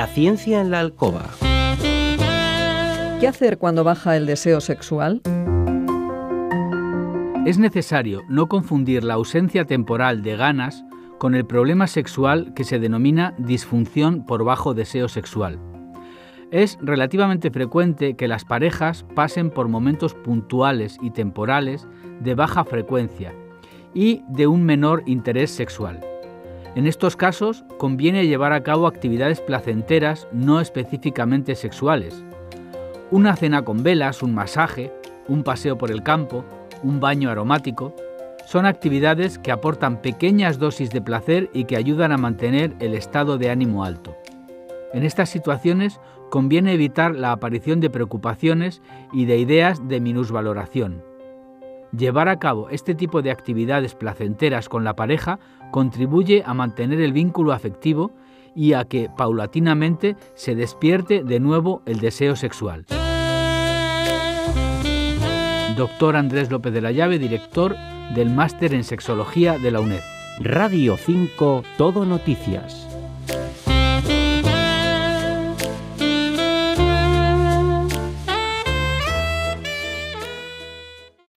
ciencia en la alcoba. ¿Qué hacer cuando baja el deseo sexual? Es necesario no confundir la ausencia temporal de ganas con el problema sexual que se denomina disfunción por bajo deseo sexual. Es relativamente frecuente que las parejas pasen por momentos puntuales y temporales de baja frecuencia y de un menor interés sexual. En estos casos, conviene llevar a cabo actividades placenteras no específicamente sexuales. Una cena con velas, un masaje, un paseo por el campo, un baño aromático, son actividades que aportan pequeñas dosis de placer y que ayudan a mantener el estado de ánimo alto. En estas situaciones conviene evitar la aparición de preocupaciones y de ideas de minusvaloración. Llevar a cabo este tipo de actividades placenteras con la pareja contribuye a mantener el vínculo afectivo y a que paulatinamente se despierte de nuevo el deseo sexual. Dr. Andrés López de la Llave, director del Máster en Sexología de la UNED. Radio 5 Todo Noticias.